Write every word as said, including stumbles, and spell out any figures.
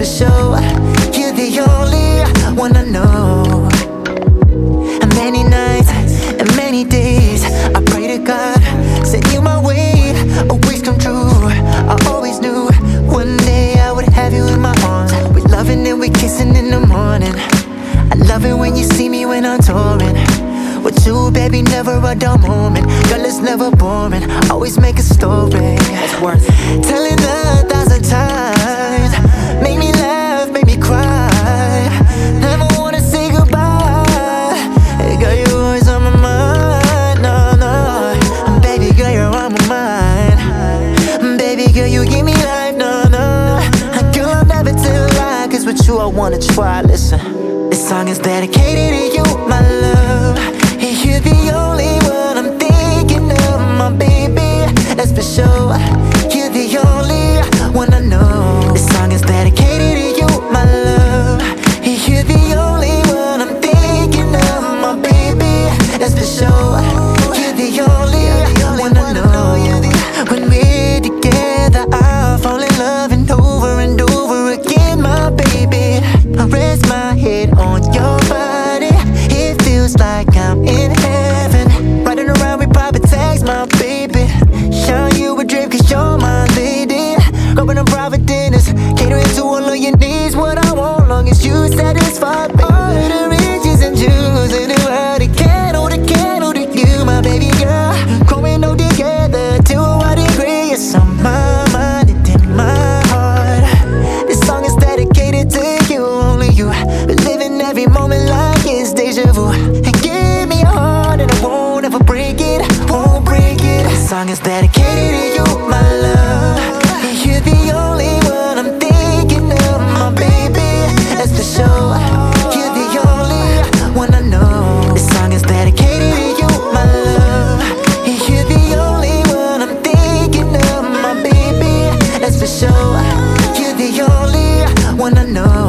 for sure. You're the only one I know. And many nights and many days I pray to God, send you my way, a wish come true. I always knew one day I would have you in my arms. We loving and we kissing in the morning. I love it when you see me when I'm touring. With you, baby, never a dull moment. Girl, it's never boring, always make a story. It's worth it. Telling her a thousand times, make me laugh, make me cry. Never wanna say goodbye. Hey, girl, you're always on my mind. No, no, baby girl, you're on my mind. Baby girl, you give me life. No, no, girl, I'll never tell a lie, 'cause with you I wanna try. Listen, this song is dedicated to you, my love. You're the only one I'm thinking of, my baby, that's for sure. You're the only one I know. This song is dedicated to you, my love. You're the only one I'm thinking of, my baby, that's for sure. You're the only one I know. When we're together, I fall in love and over and over again, my baby. I rest my head on your body, it feels like I'm in heaven. Riding around with private tags, my baby. Showing you a dream, 'cause you're my lady. Going on private dinners, catering to all of your needs. What I want, long as you satisfy, baby. All of the riches and jewels in the world, it can't hold, it can't hold you, my baby girl. Growing old together to a degree, it's on my mind and in my heart. This song is dedicated to you, only you. Living every moment like it's deja vu. And give me your heart and I won't ever break it, won't break it. This song is dedicated to you, my love. You're the only one I'm thinking of, my baby, that's for sure. You're the only one I know. This song is dedicated to you, my love. You're the only one I'm thinking of, my baby, that's for sure. You're the only one I know.